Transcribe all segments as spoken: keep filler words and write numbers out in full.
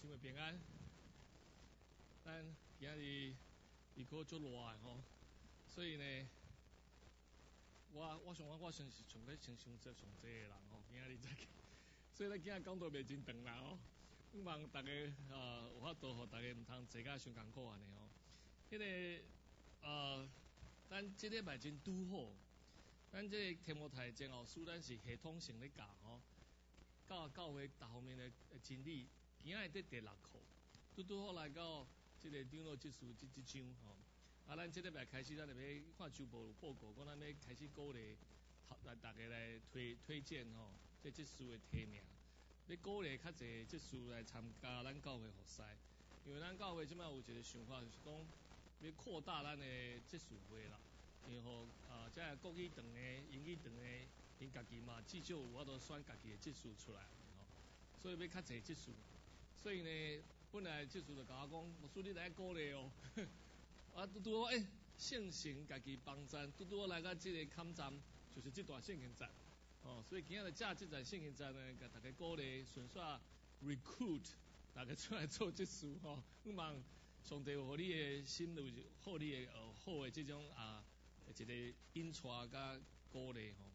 姊妹平安。咱今日日考足热的吼，所以呢，我我想我我算是上个先上这上这个人吼，今日才，所以咱今日讲道袂真长啦吼。希望大家呃有法度，互大家毋通坐甲伤艰苦安尼吼。迄、那个呃，咱即礼拜真拄好，咱即个题目题前后书，咱是系统性咧教吼，教教会各方面的真理。今仔日第六课，拄拄好来到即个长老即书即即章吼。啊，咱即礼拜开始，咱就要看周报有报告，讲咱要开始鼓励来大家来推推荐吼，即即书的提名。要鼓励较侪即书来参加咱教会活塞，因为咱教会即摆有一个想法，就是讲要扩大咱的即书会啦。然后啊，即个国语堂的、英语堂的，因家己嘛至少有法度选家己的即书出来吼，所以要较侪即书。所以呢，本来即书就甲我讲，牧师你来鼓励哦。啊，拄拄好诶，圣神家己帮站，拄拄好来到即个坎站，就是即段圣经站。哦，所以今日借即段圣经站呢，甲大家鼓励，顺续 recruit 大家出来做即书吼。希望上帝有互你的心有好你的呃好的即种啊一个引带甲鼓励吼。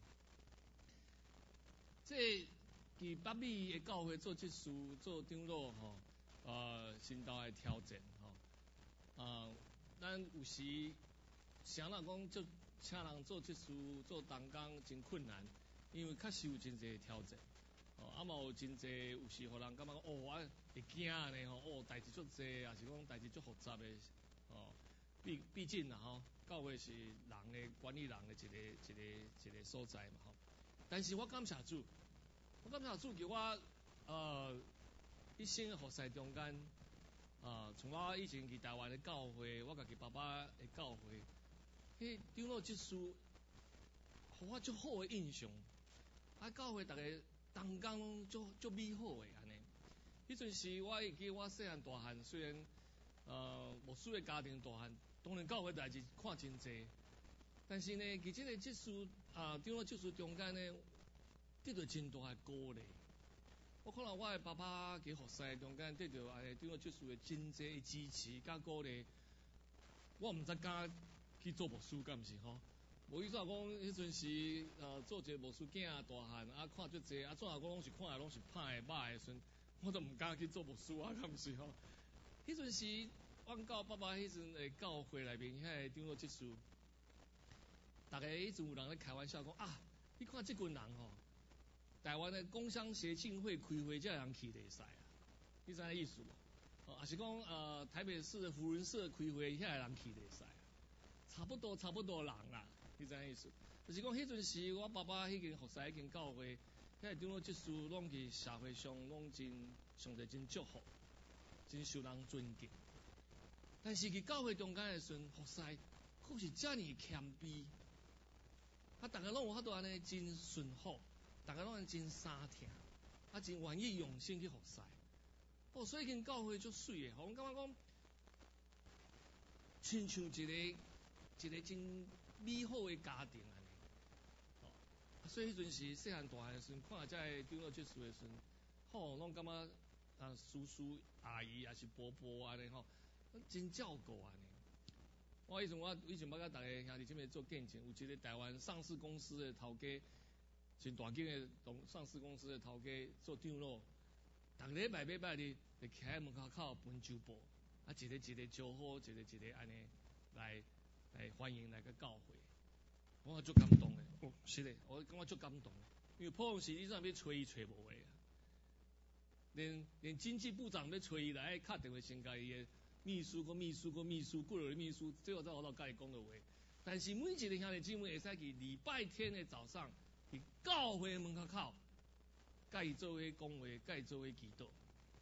即伫北美的教会做即书做长老吼，呃，新道的挑战吼，啊，咱有时谁人讲做请人做即书做同工真困难，因为确实有真侪挑战，哦，啊嘛有真侪有时互人感觉讲哦，我会惊呢吼，哦，代志足侪，也是讲代志足复杂的，哦，毕毕竟啦吼，教会是人的管理人的一个一个一个所在嘛吼，但是我感谢主。我感谢主叫我呃一生的服侍中间，啊、呃，从我以前伫台湾的教会，我家己爸爸的教会，迄长老即书，互我足好的印象。啊，教会逐个同工足足美好的安尼。迄阵时我会记我细汉大汉，虽然呃牧师的家庭大汉，当然教会代志看真济，但是呢，伫即个即书啊长老即书中间呢，得到真大的鼓励。我看到我的爸爸伫服侍中间得到安尼长老即书的真济的支持甲鼓励，我毋知敢去做牧师，敢毋是吼？无意思讲，迄阵时呃做一个牧师囝大汉啊，看足济啊，怎啊讲拢是看来拢是歹的歹的时阵，我都毋敢去做牧师啊，敢毋是吼？迄阵时，阮教爸爸迄阵的教会内面遐个长老即书，逐个迄阵有人咧开玩笑讲啊，你看即群人吼。台湾的工商协进会开会，才有人去袂使啊！你知影意思无？哦，也是讲呃台北市的福仁社开会，遐个人去袂使啊！差不多差不多人啦，你知影意思？就是讲迄阵时，我爸爸迄间服侍迄间教会，遐个长老即书拢伫社会上拢真上帝真祝福，真受人尊敬。但是伫教会中间的时阵，服侍可是遮尔谦卑，啊，大家拢有法度安尼真顺服。大家拢真相挺，啊，真愿意用心去服侍。哦，所以间教会足水诶，互阮感觉讲，亲像一个一个真美好诶家庭安尼。哦，所以迄阵时细汉大汉诶时阵，看下遮长老即书诶时阵，吼，拢感觉啊叔叔阿姨也是伯伯安尼吼，真照顾安尼。我以前我以前捌甲逐个兄弟姐妹做见证，有一个台湾上市公司诶头家。真大间的上市公司的头家做长老，逐礼拜礼拜日就徛喺门口口分酒报，啊一个一个招呼，一个一个安尼来来欢迎来个教会，我足感动的。哦，是嘞，我感觉足感动的，因为普通时你怎要找伊找无诶，连连经济部长要找伊来，敲电话先甲伊的秘书个秘书个秘书，过来秘书，最后才学到甲伊讲的话。但是每一个兄弟姊妹会使去礼拜天的早上。伫教会门口口，甲伊做伙讲话，甲伊做伙祈祷，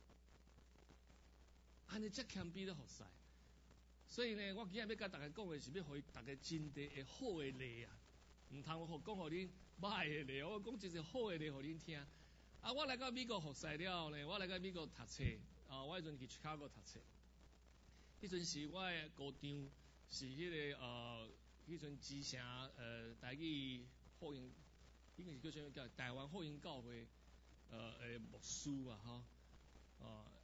安尼才谦卑咧服侍。所以呢，我今日要甲大家讲的是，要互大家真侪会好的例啊，毋通互讲互恁歹的例，我讲一个好的例互恁听。啊，我来到美国服侍了后呢，我来到美国读册，啊，我迄阵去 Chicago 读册。迄阵时我的高中是迄、那个呃，迄阵之城呃台语福音。应该是叫啥叫台湾福音教会呃诶牧师啊吼，啊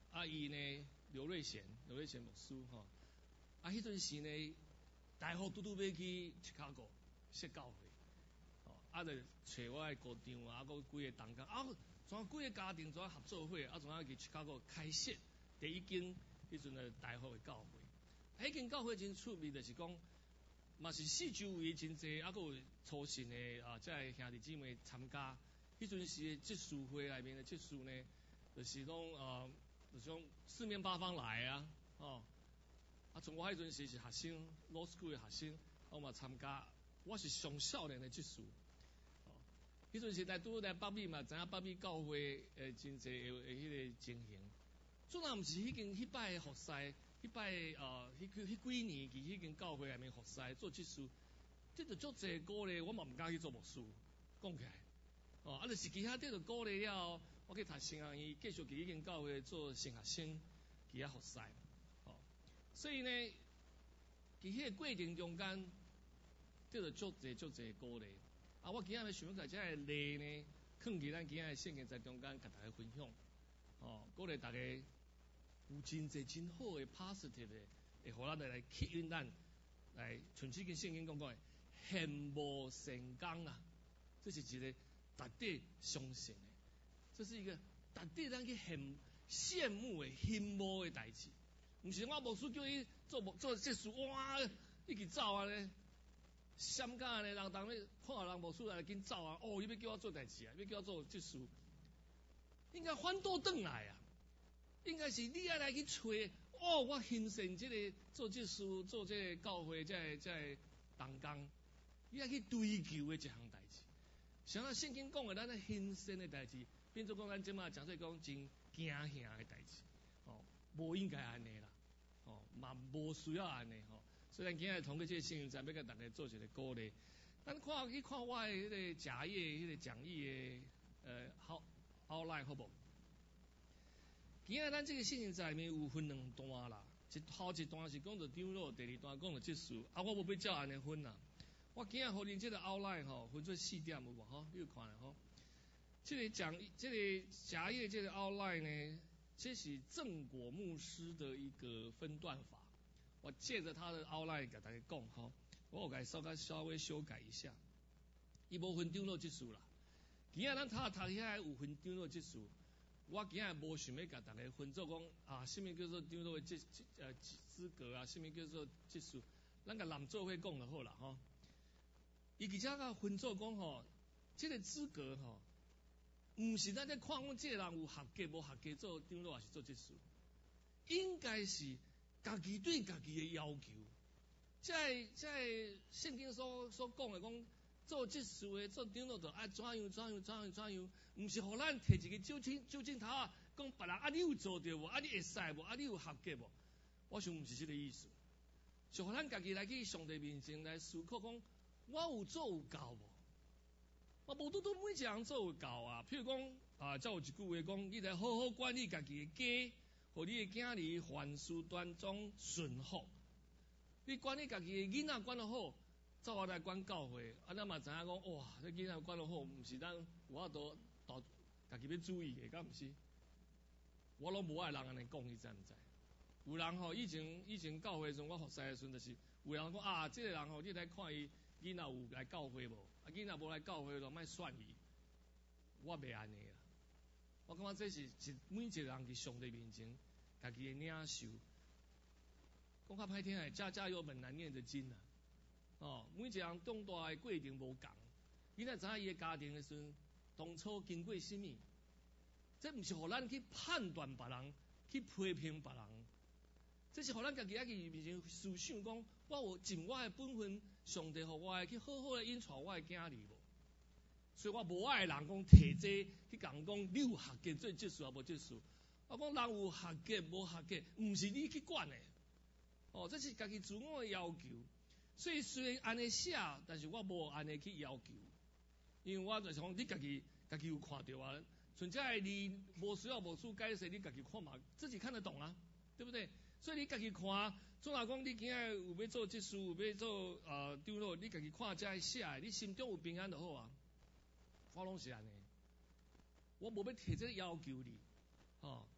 啊伊呢刘瑞贤，刘瑞贤牧师吼，啊迄阵时呢，大雨拄拄要去 Chicago 设教会，吼，啊就找我的姑丈啊，啊个几个同工，啊，怎几个家庭怎合作伙，啊怎去 Chicago 开设第一间迄阵的大雨的教会，啊迄间教会真出名，就是讲。嘛是四周围真济，啊，佮有初信的啊，即个兄弟姊妹参加。迄阵时的结束会内面的结束呢，就是讲啊，就是讲四面八方来啊，哦，啊，从我迄阵时是学生 ，law school 的学生，我嘛参加。我是上少年的结束。哦，迄阵时来拄来北美嘛，知影北美教会诶真济诶诶迄个情形。虽然毋是迄间迄摆的服侍。迄摆呃，迄迄几年伫迄间教会内面服侍做技术，得着足济鼓励，我嘛毋敢去做牧师。讲起来，哦，啊，就是其他得着鼓励了，我去读神学院，继续伫迄间教会做神学生，伫遐服侍。哦，所以呢，伫迄个过程中间，得着足济足济鼓励。啊，我今日想要甲遮个例呢，放伫咱今日圣经在中间，甲大家分享。哦，鼓励大家。有真济真好的 positive 的，会互咱来吸引咱来，像即间圣经讲讲的，羡慕成功啊，这是一个值得相信的，这是一个值得咱去羡羡慕的、羡慕的代志。毋是我牧师叫伊做做这事，哇，一直走啊咧，闪甲安尼，人当咧看人牧师来紧走啊，哦，伊要叫我做代志啊，要叫我做这事，应该反倒转来啊。应该是你爱来去找哦，我欣赏这个做这事、做这个教会、这个、这个同工，你爱去追求的一项代志。像咱圣经讲的，咱咧欣赏的代志，变做讲咱即马讲说讲真惊吓的代志，哦，无应该安尼啦，哦，嘛无需要安尼吼。所以咱今日通过这个圣经，要甲大家做一个鼓励。咱看去看我的迄个假页、迄个讲义的呃好 outline 好无？今日咱这个圣经在里面有分两段啦，一头一段是讲到长老，第二段讲到结束。啊，我无要照安尼分啦。我今日互恁这个 outline 吼，分做四点有无吼？你有看啦吼？这个讲这个狭页这个 outline 呢，这是正果牧师的一个分段法。我借着他的 outline 给大家讲吼，我有改稍微稍微修改一下。伊无分长老结束啦。今日咱读读遐有分长老结束。我今日无想要甲大家分做讲啊，什么叫做长老的这呃资格啊，什么叫做技术，咱甲南做伙讲就好啦吼。伊而且甲分做讲吼，这个资格吼，毋是咱在看讲这个人有合格无合格做长老还是做技术，应该是家己对家己的要求。在在圣经所所讲的讲。做这事的做长老就爱怎样怎样怎样怎样，毋是互咱摕一个酒精酒精头啊，讲别人啊你有做着无，啊你会使无，啊你有合格无？我想毋是这个意思，是互咱家己来去上帝面前来思考讲，我有做有够无？我无拄拄每一个人做有够啊。譬如讲啊，才有一句话讲，你来好好管理家己的家，互你的囝儿凡事端庄顺服。你管理家己的囡仔管得好。照我来管教会，啊，咱嘛知影讲，哇，这囡仔管得好，毋是咱有法度度家己要注意的，敢毋是？我拢无爱人安尼讲，你知毋知？有人吼，以前以前教会时阵，我服侍的时阵，就是有人讲啊，这个人吼，你来看伊囡仔有来教会无？啊，囡仔无来教会就莫选伊。我袂安尼啦，我感觉这是一每一个人伫上帝面前，家己的领袖。讲较歹听诶，家家有本难念的经啊。哦，每一个人长大的过程无共，你若知影伊的家庭的时阵，当初经过什么？这毋是互咱去判断别人，去批评别人，这是互咱家己爱去面前思想讲，我有尽我的本分，上帝互我去好好的引带我的囝儿无？所以我无爱人讲摕这去讲讲你有合格做这事啊无这事，我讲人有合格无合格，毋是你去管的，哦，这是家己自我的要求。所以虽然安尼写，但是我无安尼去要求，因为我就想你家己家己有看到啊，像这个字无需要牧师解释，你家己看嘛，自己看得懂啊，对不对？所以你家己看，总若讲你今日有要做这事，有要做呃长老，你家己看这写，你心中有平安就好啊。我拢是安尼，我无要提这个要求你，哦，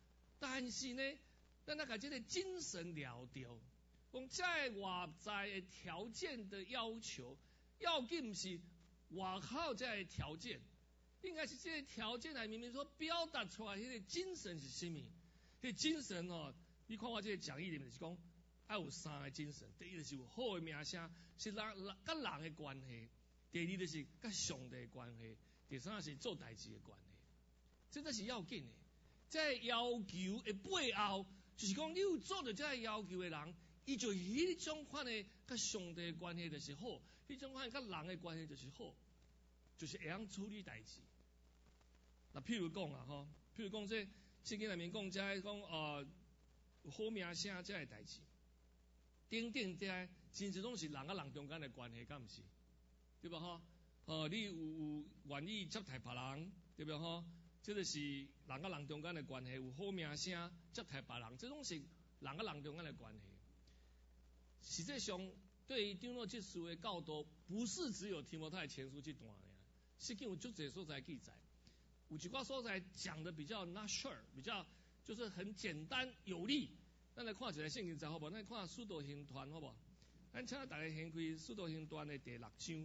但是呢，咱要把这个精神了掉，讲在外在的条件的要求，要紧不是外口这个条件，应该是这个条件来明明所表达出来，迄个精神是什么？迄个精神哦，你看我这个讲义里面就是讲，要有三个精神，第一就是有好的名声，是人人甲人的关系；第二就是甲上帝的关系；第三是做代志的关系。这才是要紧的。这要求的背后，就是讲你有做到这个要求的人，伊就迄种款的甲上帝的关系就是好，迄种款甲人的关系就是好，就是会晓处理代志。那譬如讲啊，吼，譬如讲这圣经里面讲，这讲呃好名声这个代志，顶顶这真正拢是人甲人中间的关系，敢毋是？对吧？吼，呃，你有有愿意接待别人，对不吼？这个是人甲人中间的关系，有好名声接待别人，这种是人甲人中间的关系。实际上，对于长老这书的教导，不是只有提摩太前书这段的，圣经有足侪所在记载，有几寡所在讲的比较 not sure， 比较就是很简单有力。咱来看一下圣经，好不好？咱看使徒行传，好不好？咱请大家掀开使徒行传的第六章，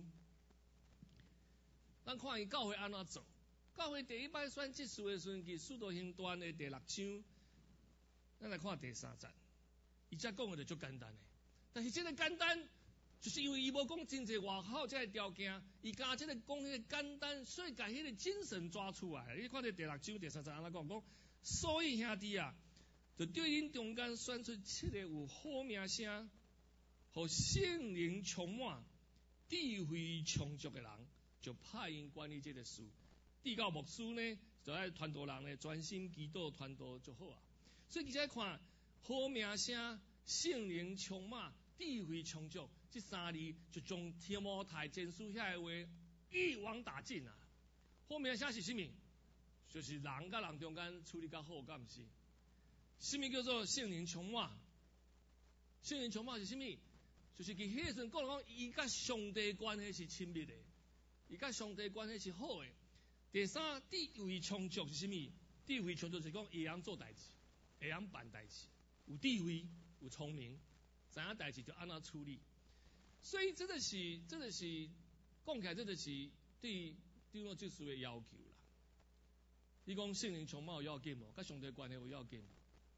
咱看伊教会安怎做。教会第一摆选这书的时阵，是使徒行传的第六章，咱来看第三节，伊遮讲的就足简单的，但是这个简单，就是因为伊无讲真侪外口这个条件，伊加这个讲迄个简单，所以把迄个精神抓出来。你看这第六章第三节安怎讲？讲所以兄弟啊，就对恁中间选出七个有好名声，和圣灵充满、智慧充足的人，就派因管理这个事。地教牧师呢，就爱传道人呢，专心祈祷传道就好啊。所以其实看好名声、圣灵充满、智慧充足，这三字就从提摩太前书遐个话一网打尽啊。好名声是什么？就是人甲人中间处理较好，敢毋是？什么叫做圣灵充满？圣灵充满是什么？就是伫迄阵讲讲，伊甲上帝关系是亲密的，伊甲上帝关系是好的。第三，智慧充足是什么？智慧充足是讲会晓做代志，会晓办代志，有智慧，有聪明，知影代志就安怎处理。所以这个是，这个是讲起来，这个是对对我这书的要求啦。你讲圣灵充满有要紧无？甲上帝关系有要紧无？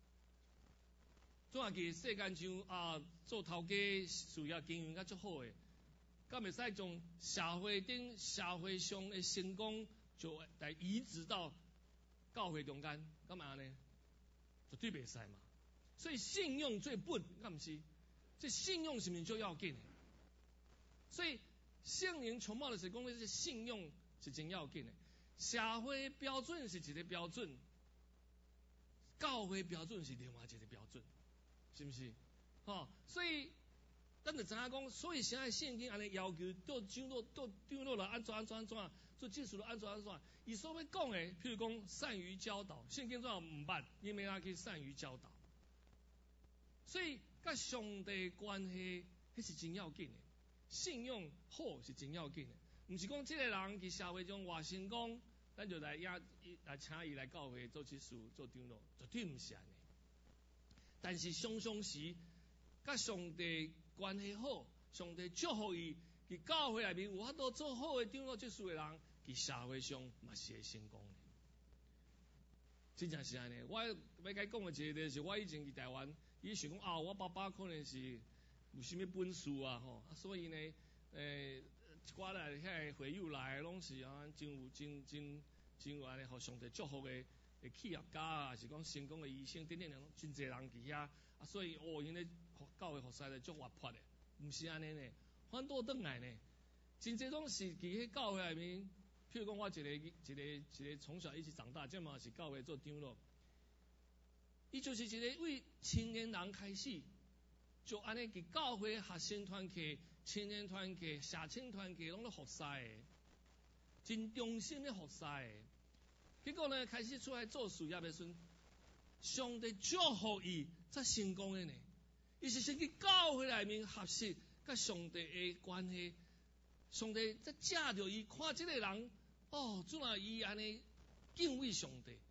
怎啊记世间上啊做头家事业经营较足好诶，敢袂使从社会顶社会上的成功就来移植到教会中间，干嘛呢？绝对袂使嘛。所以信用最本，敢毋是？这信用是毋是最要紧的？所以圣灵充满的是讲，这信用是真要紧的。社会标准是一个标准，教会标准是另外一个标准，是不是？吼，所以咱就知影讲，所以现在圣经安尼要求，到长老到长老来安怎安怎安怎，做技术了安怎安怎。伊所要讲的，譬如讲善于教导，圣经怎唔捌，你咪拉去善于教导。所以甲上帝关系，迄是真要紧的。信用好是真要紧的，毋是讲即个人伫社会中偌成功，咱就来压来请伊来教会做技术做长老，绝对毋是安尼。但是常常时，甲上帝关系好，上帝祝福伊，伫教会内面有法度做好诶长老技术诶人，伫社会上嘛是会成功诶。真正是安尼。我要甲伊讲诶一个就是，我以前伫台湾，伊想讲啊，我爸爸可能是有啥物本事啊吼，啊所以呢，诶、欸，一寡来遐会友来，拢是啊真有真真真有安尼，互上帝祝福诶。诶，企业家啊，是讲成功诶医生，等等人真侪人伫遐，啊，所以哦，因咧教会服侍咧足活泼诶，毋是安尼呢，反倒转来呢，真侪拢是伫迄教会内面，譬如讲我一个一个一个从小一起长大，这嘛是教会做长老，伊就是一个为青年人开始，就安尼伫教会学生团契、青年团契、社青团契拢咧服侍诶，真忠心咧服侍诶。结果呢，开始出来做事业的时候，上帝祝福伊才成功的呢。伊是先去教会内面学习甲上帝的关系，上帝才借着伊看这个人，哦，怎啊伊安尼敬畏上帝，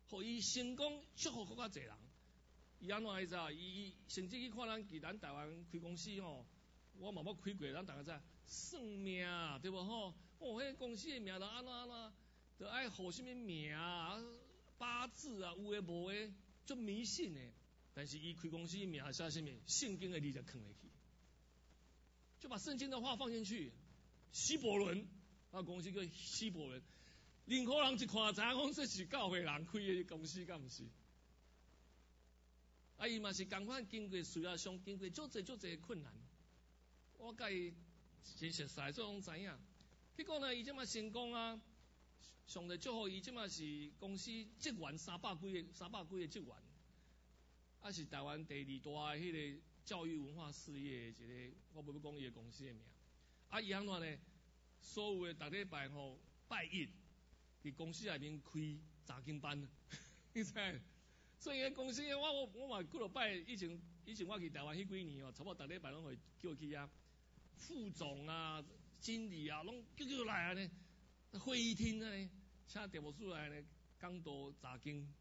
互伊成功祝福更较侪人。伊安怎会知？伊伊甚至去看咱伫咱台湾开公司吼，我嘛要开过，咱大家知算命对无吼？哦，迄、那个、公司的名就安怎安怎，就爱互什么名啊、八字啊，有诶无诶，足迷信诶。但是伊开公司名写什么？圣经的字就藏下去，就把圣经的话放进去。希伯伦，啊公司叫希伯伦，任何人一看知影讲这是教会人开的公司，敢毋是？啊，伊嘛是共款经过事业上经过足侪足侪困难，我甲伊真熟悉，所以拢知影。结果呢，伊即马成功啊，上帝祝福伊即马是公司职员三百几个，三百几个职员，啊是台湾第二大迄个教育文化事业的一个，我无要讲伊个公司的名。啊，伊安怎呢？所有的逐礼拜吼拜一，伫公司内面开查经班，你知？所以公司我我我嘛几落摆，以前以前我去台湾迄几年哦，差不多逐礼拜拢会叫去啊，副总啊、经理啊，拢叫叫来安尼，会议厅安尼，请电务处来安尼讲道查经，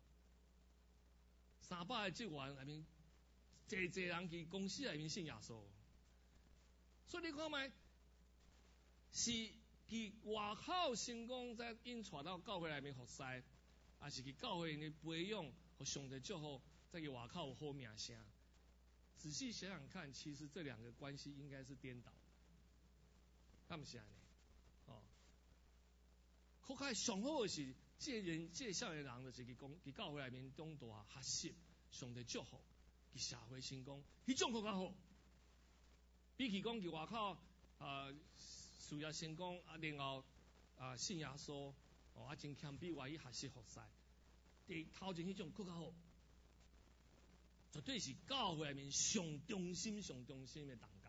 三百个职员内面，侪侪人去公司内面信耶稣，所以你看觅，是伫外口成功，再引带到教会内面服侍，还是去教会里培养？和上帝祝福，在外口有好名声。仔细想想看，其实这两个关系应该是颠倒的，敢毋是安尼？哦，靠开上好的是，这人这少年人就是去讲，去教会内面长大学习，上帝祝福，去社会成功，迄种更较好。比起讲去外口啊、呃、事业成功啊，然后啊信耶稣，哦啊真谦卑，愿意学习服侍。伫头前迄种更较好，绝对是教会内面上中心、上中心的同工。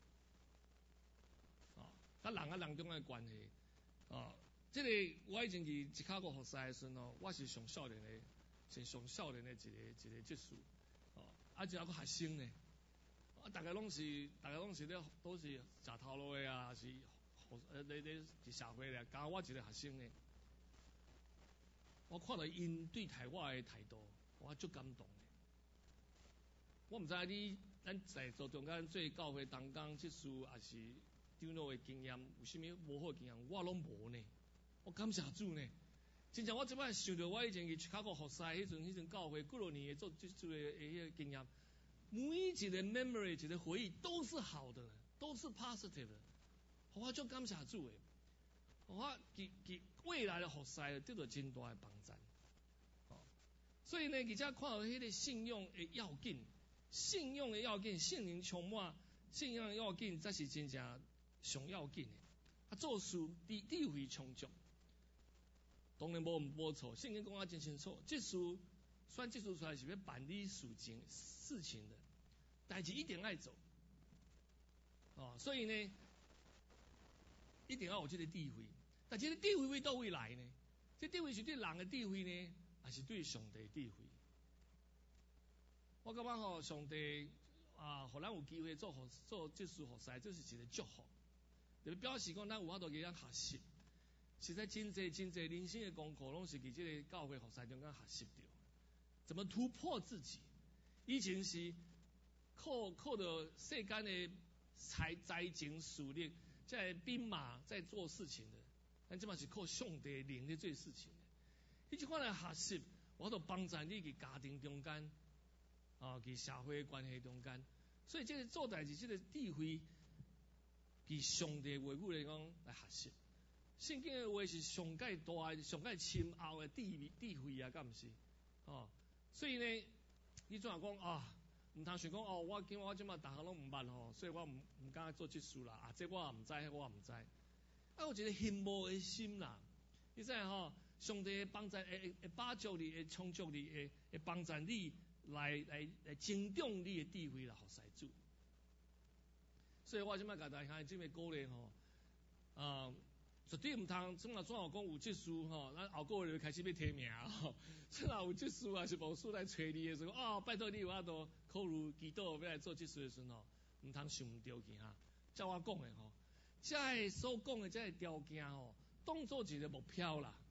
哦，甲人啊人中的关系，哦，即、這个我以前去芝加哥服侍的时候，我是上少年的，是上少年的一个一个职事，哦，啊，只还佫学生呢，啊，大家拢是，大家拢是咧，都是食头路的啊，是呃咧咧伫社会咧，加我一个学生呢。我看到因对待我的态度，我足感动的。我毋知你咱在座中间做教会同工职事，也是长老的经验，有啥物无好的经验，我拢无呢。我感谢主呢。真正我即摆想到我以前去芝加哥服侍迄阵，迄阵教会几落年的做职事的迄个经验，每一个 memory 一个回忆都是好的，都是 positive 的。我足感谢主的。我给给未来的服侍得到真大的帮助，哦，所以呢，而且看到迄个信用的要紧，信用的要紧，圣灵充满，信用的要紧，才是真正上要紧的。啊，做事智智慧充足，当然无无错，圣经讲啊真清楚，这事算这事出来是要办理事情事情的，代志一定爱做，哦，所以呢。一定要有这个智慧，但这个智慧为倒位来呢？这智慧是对人的智慧呢，还是对上帝的智慧？我感觉吼，上帝啊，互咱有机会做好做这事服侍，这是一个祝福。就表示讲，咱有法度给咱学习，实在真济真济人生的功课，拢是伫这个教会服侍中间学习到，怎么突破自己。以前是靠靠着世间的财财情事力。在兵马在做事情的，咱即嘛是靠上帝灵在做事情的。你即款来学习，我都帮助你伫家庭中间，啊，伫社会关系中间。所以这个做代志，这个智慧，伫上帝话语来讲来学习。圣经的话是上界大、上界深奥的智智慧啊，敢毋是？哦，所以呢，你怎样讲啊？毋通想讲哦，我今我即马逐项拢毋捌吼，所以我毋毋敢做即事啦。啊，这我也毋知，迄我也毋知。啊，有一个羡慕的心啦，你知影吼？上帝会帮助，会会帮助你，会充足你，会会帮助你来来来增长你的智慧来服侍主。所以我即马甲大家即个鼓励吼，啊，绝对毋通，怎啊怎样讲有即事吼，咱后个月就开始要提名吼。即若有即事啊，是牧师来找你的时候，哦，拜托你有法度考虑祈祷要来做即事的时候，毋通想毋对去哈。照我讲的吼，这所讲的这个条件吼，当做一个目标啦。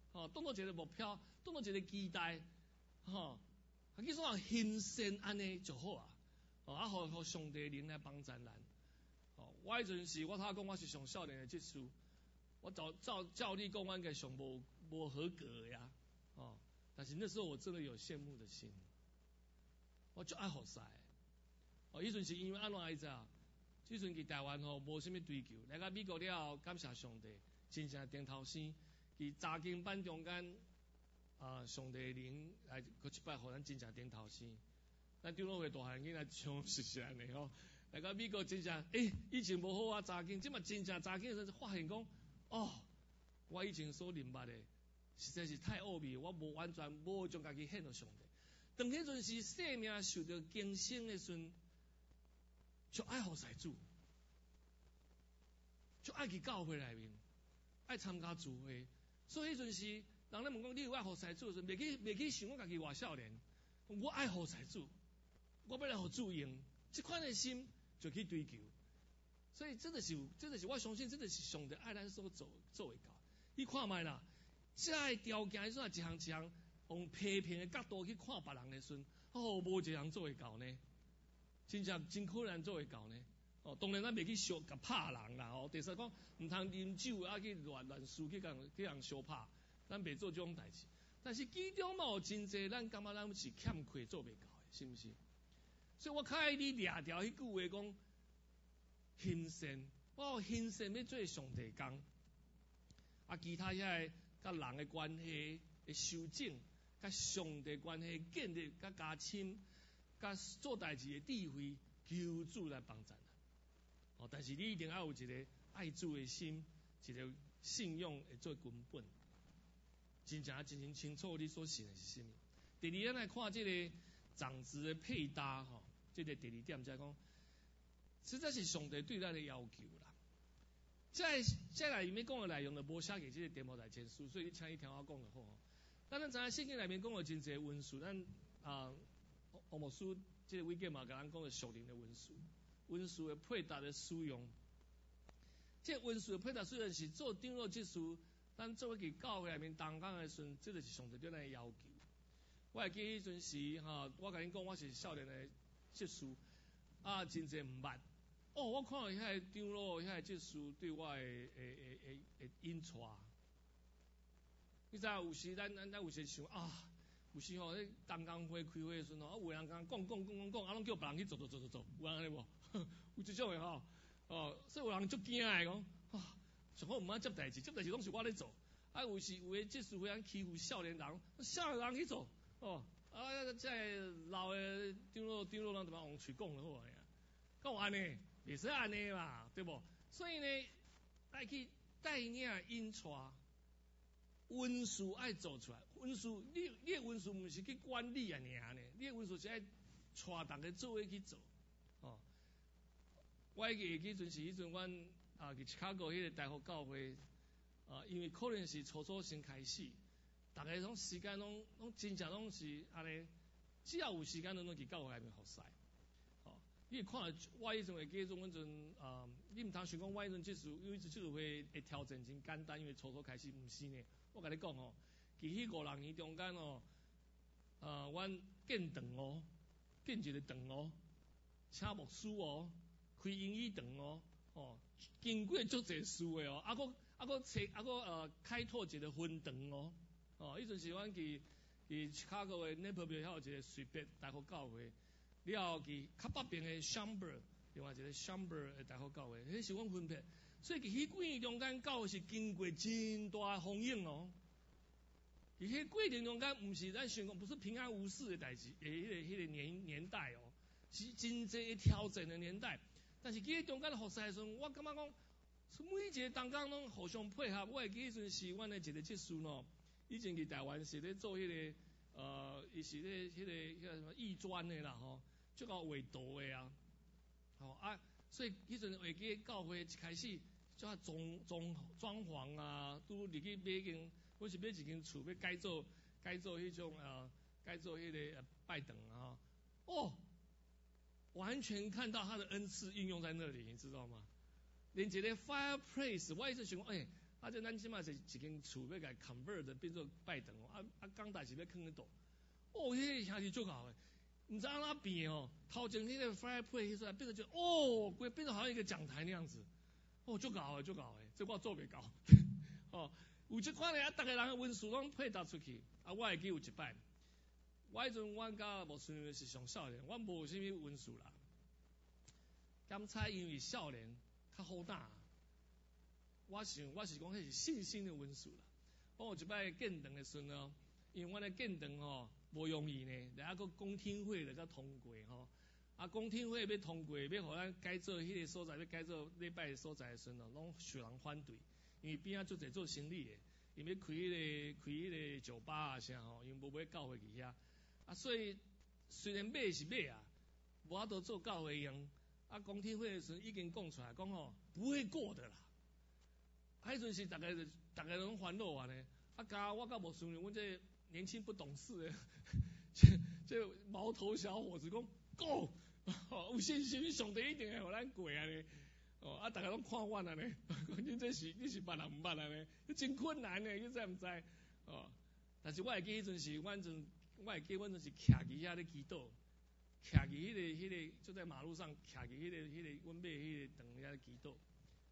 吼，当作一个目标，当作一个期待，吼，啊，去说行善安尼就好啊，哦，啊，互互上帝灵来帮助咱。哦，我迄阵时我头讲我是上少年的技术，我照照照你讲，我应该上无无合格呀，哦，但是那时候我真的有羡慕的心，我就爱好赛。哦，迄阵是因为安怎来着？迄阵去台湾吼，无啥物追求，来到美国了后，感谢上帝，真正顶头先，伫查经班中间，啊，上帝灵来搁一摆，互咱真正顶头先。咱长老会大汉囡仔像是是安尼吼，来到美国真正，诶、欸，以前无好啊查经，即嘛真正查经的时候发现讲，哦，我以前所明白的，实在是太奥秘，我无完全无将家己献互上帝。当迄阵是生命受到更新的时阵。就爱好财主，就爱去教会内面，爱参加聚会。所以迄阵时，人咧问讲你有爱好财主的时候，袂去袂去想我家己偌少年，我爱好财主，我要来互主用，这款的心就去追求。所以真的是，真的是我相信，真的是上帝爱咱所做做会到。你看卖啦，这个条件迄阵一项一项用批评的角度去看别人的时阵，哦，无一项做会到呢。真正真可能做会到呢，哦，当然咱袂去烧甲拍人啦，哦，第三讲毋通啉酒啊去乱乱输去共去人相拍，咱袂做这种代志。但是其中嘛有真济，咱感觉咱是欠缺做袂到的，是毋是？所以我较爱你掠条迄句话讲，行善，我行善要做上帝工，啊，其他遐甲人的关系的修正，甲上帝关系建立甲加深。甲做代志的智慧，求主来帮助咱。哦，但是你一定要有一个爱主的心，一个信用会做根本，真正真正清楚你所信的是什么。第二，咱来看这个长子的配搭，吼、哦，这个第二点就讲，实在是上帝对咱的要求啦。在在内面讲的内容就无写给这个点摩台前书，所以你请你听我讲就好。咱咱知影圣经内面讲的真侪文书，咱啊。欧摩书这个伟见嘛，甲咱讲的属灵的文书，文书的配搭的使用，这个文书的配搭虽然是做长老这事，咱做去教会内面同工的时阵，这就是上帝对咱的要求。我会记迄阵时哈，我甲恁讲我是少年的这事，啊，真侪毋捌。哦，我看到遐个长老，遐个这事对我的诶诶诶诶引带。你知有时咱咱咱有时想啊。有时吼，迄同工会开会的时阵吼，啊有人讲讲讲讲讲讲，啊拢叫别人去做做做做做，有人安尼无？有即种的吼，哦，所以有人足惊的讲，啊，上好毋爱接代志，接代志拢是我咧做，啊有时有诶即事会人欺负少年人，少年人去做，哦，啊即个老的长老长老人怎么往喙讲就好啊？敢有安尼？袂使安尼嘛，对无？所以呢，爱去带领引带。文书爱做出来，文书你你的文书毋是去管理啊尔呢，你的文书是爱带大家做伙去做。哦，我会记迄阵是迄阵阮啊去芝加哥迄个大学教会啊，因为可能是初初先开始，大家拢时间拢拢真正拢是安尼，只要有时间拢拢去教会内面学习。哦，你看我迄阵会记种阮阵啊，你毋通想讲我迄阵即事有一次即事会会挑战真简单，因为初初开始毋是呢。我甲你讲哦，其迄五六年中间哦，啊，阮建堂哦，建一个堂哦，请牧师哦，开英语堂哦，哦，经过足侪事的哦，啊个啊个找啊个呃开拓一个分堂哦，哦，迄阵是阮去去芝加哥的 Naperville 遐有一个随便大学教会，了后去较北边的 Chamber， 另外一个 Chamber 的大学教会，迄是阮分配。所以，迄几年中间，教会是经过真大风影哦。伫迄过程中间，毋是咱想讲，不是平安无事的代志，诶，迄个迄个年年代哦，是真侪挑战的年代。但是，记中间的服侍的时阵，我感觉讲，每一个同工拢互相配合。我会记迄阵是阮的一个技术喏，以前去台湾是咧做迄、那个呃，伊是咧迄个迄个什么艺专的啦吼，足够画图的啊，吼啊。所以迄阵会记教会一开始，就啊装装装潢啊，拄入去买间，我是买一间厝，要改造改造迄种啊，改造迄个拜堂啊，哦，完全看到他的恩赐运用在那里，你知道吗？连一个 fireplace， 我一直想讲，哎、欸， 啊，即咱即马是一间厝要甲 convert 变做拜堂哦，啊啊，讲代志要囥喺度，哦，迄个兄弟足好诶，毋知安怎变哦，头前迄个 fireplace 出来变成就哦，规变成好像一个讲台那样子，哦，足搞诶，足搞诶，这我做袂到，哦，有即款诶，啊，逐个人温书拢配搭出去，啊，我会记有一摆，我迄阵阮甲无孙是上少年，阮无啥物温书啦，甘猜因为少年较好打。我想我是讲，迄是信心的温书啦。我有一摆建堂的时候，因为阮的建堂吼无容易呢，然后个公听会了才通过吼。啊，公听会要通过，要互咱改做迄个所在，要改做礼拜的所在的时候，拢受人反对，因为边仔做侪做生意的，因为开迄、那个开迄个酒吧啊啥吼，因为无买教会去遐。啊，所以虽然买是买啊，无法度做教会用。啊，公听会的时候已经讲出来，讲吼不会过的啦。迄阵是逐个逐个拢烦恼啊呢，啊加我甲无孙阮这年轻不懂事的，这这毛头小伙子讲 Go， 有信心，上帝一定会互咱过啊呢。哦，啊逐个拢看阮啊呢，讲你这是你是捌人毋捌啊呢，真困难呢，你知毋知？哦，但是我会记迄阵是，阮阵我会记阮阵是徛伫遐咧祈祷，徛伫迄个迄、那个就在马路上徛伫迄个迄、那个阮买迄个堂遐祈祷。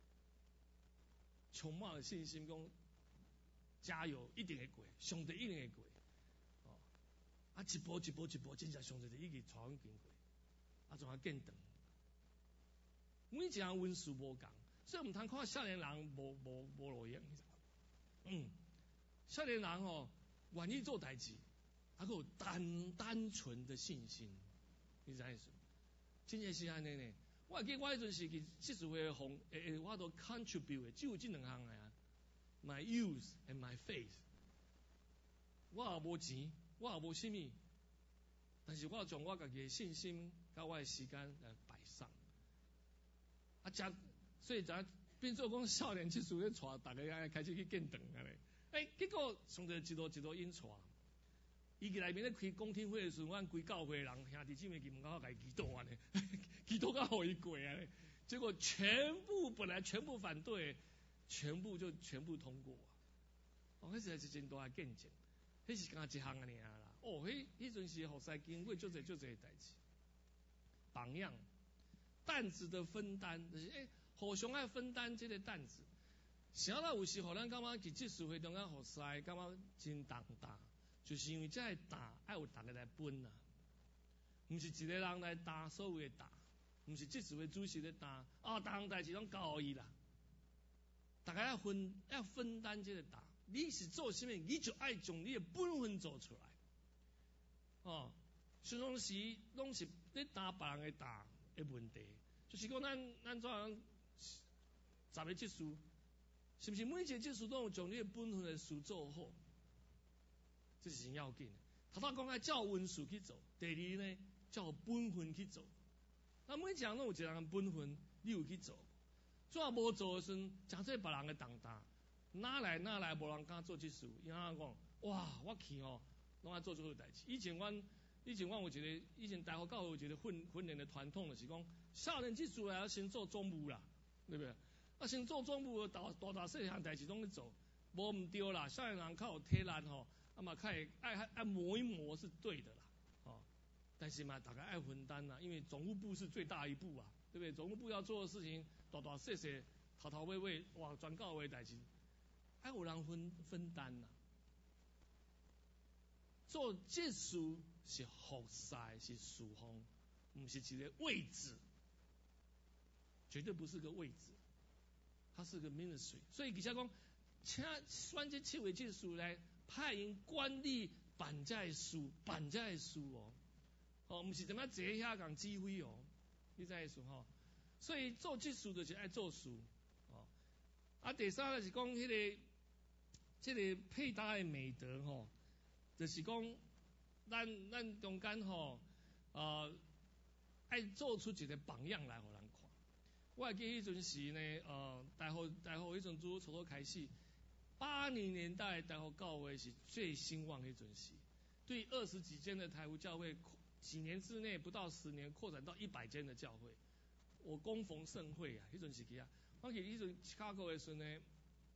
充满了信心，讲加油，一定会过，上帝一定会过。哦，啊一步一步一步，真正上帝就已经带阮经过，啊仲啊建堂。每一项温书无共，所以毋通看少年人无无无路用，嗯，少年人吼愿意做代志，还有单单纯的信心，你知影意思？真正是安尼呢。我记我迄阵是去七十岁红，诶诶，我都 contribute 只有这两项个啊 ，my youth and my faith。我也无钱，我也无啥物，但是我将我家己的信心甲我的时间来摆上。啊，加所以咱变做讲少年去属咧带大家开始去建堂安尼，诶，结果上帝一路一路引带。伊伫内面咧开公听会的时候，阮规教会人兄弟姊妹去门口甲伊祈祷安尼，祈祷甲互伊过安尼，结果全部本来全部反对，全部就全部通过。哦，迄实在是真大的见证，迄是干一项安尼啊啦。哦，迄迄阵是互师经过足侪足侪代志，榜样，担子的分担，就是诶，互相爱分担这个担子。啥啦有时互咱感觉伫即事会中间互师感觉真重大。就是因为这个担爱有大家来分呐，唔是一个人来担所有的担，唔是即时会主席的担，啊，大项代志拢交伊啦，大家要分要分担这个担。你是做啥物，你就爱将你的本分做出来。哦，所以拢是拢是咧担别人的担的问题，就是讲咱咱怎样十个职事，是不是每一个职事都有将你的本分的事做好？这是真要紧。头头讲爱照温数去做，第二呢照本分去做。那每一项拢有一人本分，你有去做。怎啊无做的时阵，诚做别人的重担，哪来哪来无人敢做这事？因为讲，哇，我去吼，拢爱做这个代志。以前阮以前阮有一个，以前大学教会有一个训训练的传统，就是讲，少年这事来要先做总务啦，对不对？啊，先做总务，大大大细项代志拢去做，无毋对啦。少年人较有体力吼。啊嘛，看爱爱磨一磨是对的啦，哦，但是嘛，大家爱分担啦，因为总务部是最大一步啊，对不对？总务部要做的事情，大大细细、头头尾尾，哇，全到位代志，爱有人分分担啦。做这事是服侍，是侍奉，不是一个位置，绝对不是个位置，它是个 ministry。所以底下讲，请选这七位这事来。派因管理办这事，办这事哦，哦，唔是怎么坐遐共指挥哦，你知意思吼？所以做这事就是爱做事，哦。啊，第三个是讲迄、那个，这个配搭的美德吼，就是讲咱咱中间吼，呃，爱做出一个榜样来互人看。我会记迄阵时呢，呃，大学大学迄阵拄从头开始。八零年代台湾教会是最兴旺的一阵时，对二十几间的台湾教会，几年之内不到十年扩展到一百间的教会。我恭逢盛会啊，迄阵时期啊，我记迄阵 Chicago 的时候呢，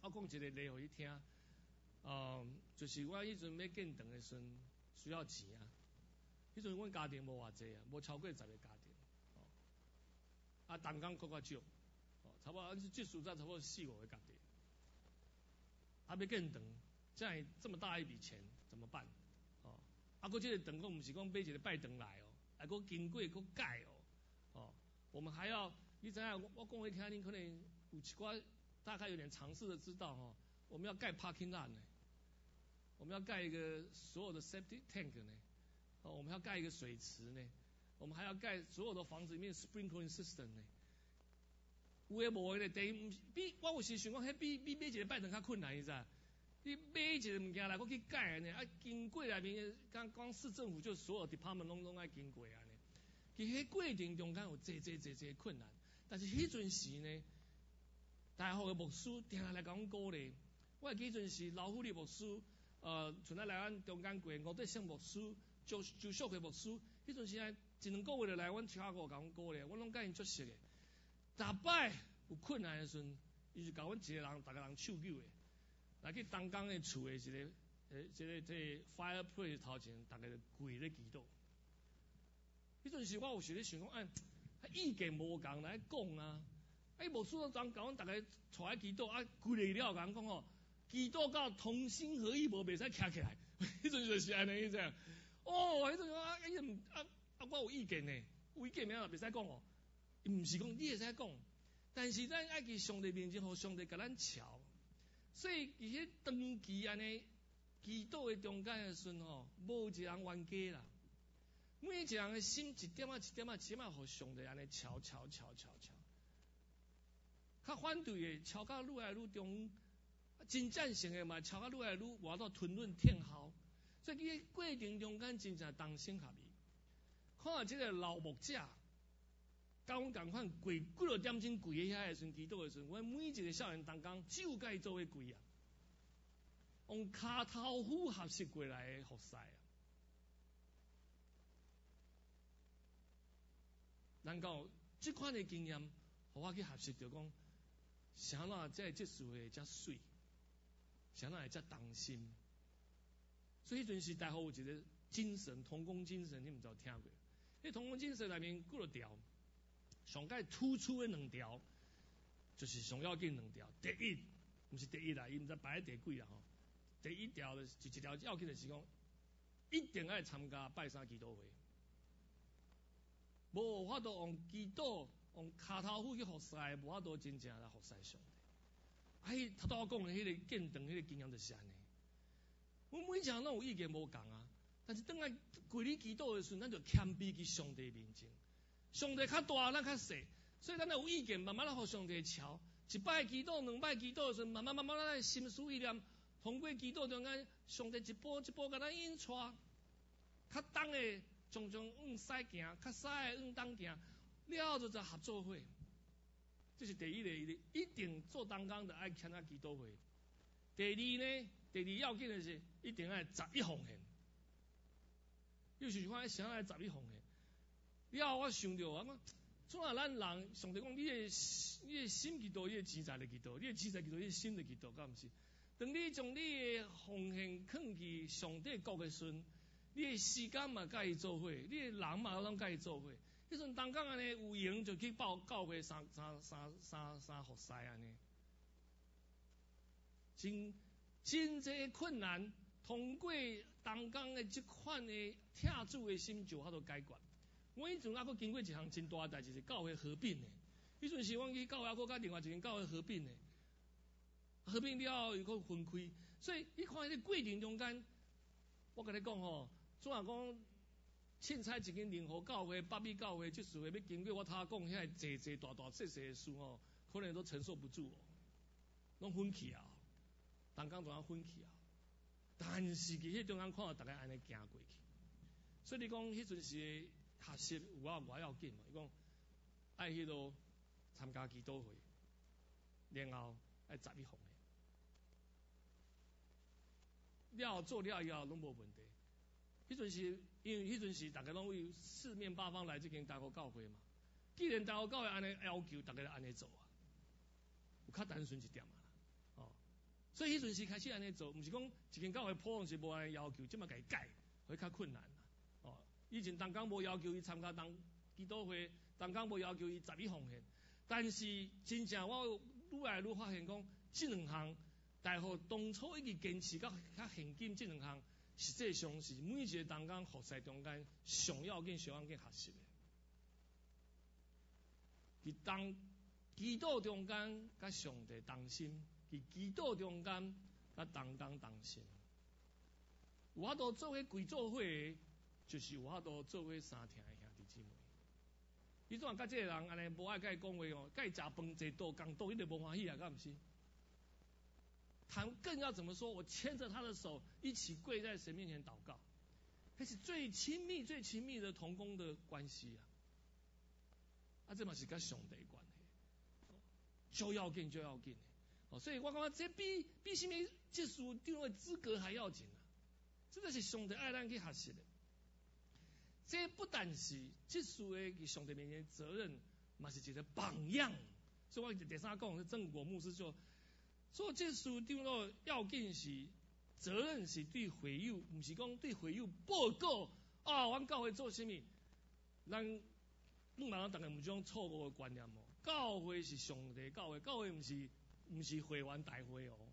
我讲一个例互你听，呃，就是我迄阵要建堂的时阵需要钱啊，迄阵阮家庭无偌济啊，无超过十个家庭，哦，啊，同工搁较少，哦，差不多即数在差不多四五个家庭，啊，要建堂，这样这么大一笔钱怎么办？哦，啊，搁这个堂讲毋是讲买一个拜堂来哦，还搁经过搁盖哦，哦，我们还要，你知影我讲给你听，你可能有一寡大概有点常识的知道哦，我们要盖 parking lot 呢，我们要盖一个所有的 septic tank 呢，哦，我们要盖一个水池呢，我们还要盖所有的房子里面 sprinkling system 呢。有诶无诶第一比我有时想讲，迄比比买一个拜堂较困难，你知影？你买一个物件来，我去盖呢，啊，经过内面，刚光市政府就所有 department 拢拢爱经过啊呢。其实迄过程中间有济济济济困难，但是迄阵时呢，大学诶牧师定来甲阮鼓励。我会记迄阵时老虎利牧师，呃，存在来阮中间过，五德圣牧师、周周秀慧牧师，迄阵时啊，一两个月就来阮车库甲阮鼓励，阮拢甲因足熟诶。逐摆有困难诶时阵，伊就甲阮一个人，逐个人手救诶。来去东港诶厝诶一个，诶，即个即个 fireplace 头前，逐个就跪咧祈祷。迄阵时我有时咧想讲，哎，意见无共来讲啊。哎，牧师都讲甲阮逐个带来祈祷，啊，跪咧了，甲阮讲吼，祈祷到同心合意，无袂使徛起来。迄阵就是安尼这样。哦，迄阵啊，哎呀，啊啊，我有意见呢，有意见咩啊，袂使讲哦。毋是讲你会使讲，但是咱爱去上帝面前，互上帝甲咱瞧。所以伫迄长期安尼祈祷诶中间诶时阵吼，无一个人冤家啦。每一个人诶心一点仔一点仔，起码互上帝安尼瞧瞧瞧瞧瞧。较反对诶，瞧到愈来愈中，真赞成诶嘛，瞧到愈来愈活到吞论天豪。所以伫过程中间真正同心合意。看到即个老牧者。甲阮共款跪几落点钟跪喺遐诶时阵祈祷诶时阵，阮每一个少年同工就甲伊做伙跪啊，用骹头虎合适过来诶服侍啊。咱讲即款诶经验，互我去学习着讲，啥哪才即事会遮水，啥哪会遮动心。所以迄阵时大学有一个精神，同工精神，你毋知有听过？迄同工精神内面几落条。上界突出的两条，就是上要紧两条。第一，毋是第一啦，伊毋知排喺第几啦吼。第一条就一条要紧的是讲，一定爱参加拜三祈祷会，无法度用祈祷用骹头虎去服侍，无法度真正来服侍上帝。啊，迄头拄我讲的迄个建堂迄个经验就是安尼。阮每一个人拢有意见无共啊，但是当来跪咧祈祷的时阵，咱就谦卑去上帝面前。上帝较大，咱较细，所以咱有意见，慢慢来互上帝瞧。一摆祈祷，两摆祈祷的时候，慢慢慢慢咱心思意念，通过祈祷中间，上帝一步一步甲咱引带，较重的常常往西行，较西的往东行，了后就就合作会。这是第一个，一定做当工的爱参加祈祷会。第二呢，第二要紧的是一定爱十一奉献。有时看啥爱十一奉献。了，我想着，我讲，怎啊咱人上帝讲，你的你的心祈祷，你的钱财来祈祷，你的钱财祈祷，你的心来祈祷，敢毋是？当你将你的奉献放去上帝国的时阵，你的时间嘛甲伊做伙，你的人嘛拢甲伊做伙。迄阵当讲安尼有闲就去报教会三三三三三服侍安尼，真真济困难，通过当讲的即款的听主的心就法度解决。我迄阵还佫经过一项真大代志，是教会合并的。迄阵是阮去教会还佫甲另外一间教会合并的，合并了后又佫分开，所以你看迄个过程中间，我甲你讲吼，怎啊讲，凊彩一间联合教会、北美教会，即事会要经过我头讲遐济济大大细细的事吼，可能都承受不住哦，拢分去啊，当工都要分去啊。但是其实中间看到大家安尼行过去，所以你讲迄阵是。学习有啊偌要紧嘛？伊讲爱迄落参加祈祷会，然后爱十一奉献，了做了以后拢无问题。迄阵是因为迄阵是大家拢有四面八方来这间大学教会嘛。既然大学教会安尼要求，大家就安尼做啊，有较单纯一点啊啦。哦， 所以迄阵时开始安尼做，毋是讲一间教会普通是无安尼要求，即马家己改会较困难啦。哦，以前东港无要求伊参加当基督会，东港无要求伊十一奉献，但是真正我愈来愈发现讲，即两项大互当初一直坚持到较现今，即两项实际上是每一个东港服侍中间上要紧、上要紧学习的。伫当基督中间，甲上帝同心；伫基督中间，甲东港同心。有法度做伙规做伙，就是有法度做伙相听的兄弟姊妹。你怎甲即个人安尼无爱甲伊讲话哦？甲伊食饭坐桌共桌，伊就无欢喜啊，敢毋是？谈更要怎么说？我牵着他的手，一起跪在神面前祷告，那是最亲密、最亲密的同工的关系啊！啊，这嘛是甲上帝关系，就要紧就要紧哦。所以我感觉这比比什么技术定位资格还要紧啊！这个是上帝爱咱去学习的。这不但是技术的伫上帝面前的责任，嘛是一个榜样。所以我第三讲是正果牧师说。做这事定落要紧是责任是对会友，唔是讲对会友报告啊，阮教会做啥物？咱不嘛，大家唔种错误的观念哦。教会是上帝教会，教会唔是唔是会员大会哦。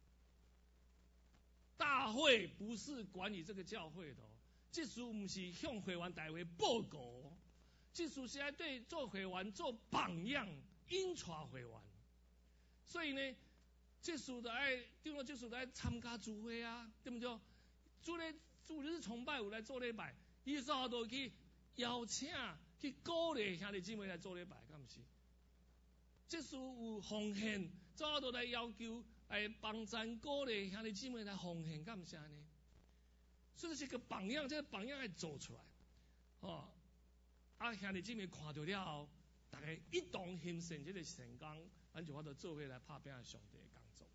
大会不是管理这个教会的哦，这事唔是向会员大会报告哦，这事是要对做会员做榜样，引带会员。所以呢。这属的爱，定了这属的爱参加聚会啊，对不对？主咧主日崇拜有来做礼拜，伊说都去邀请、去鼓励兄弟姊妹来做礼拜，敢毋是？这属有奉献，早都来要求来帮赞鼓励兄弟姊妹来奉献，敢毋是安尼？所以是个榜样，这个榜样要做出来，哦，啊兄弟姊妹看到了后，大家一同献献这个成功，咱就法度做伙来拍拼上帝的工作。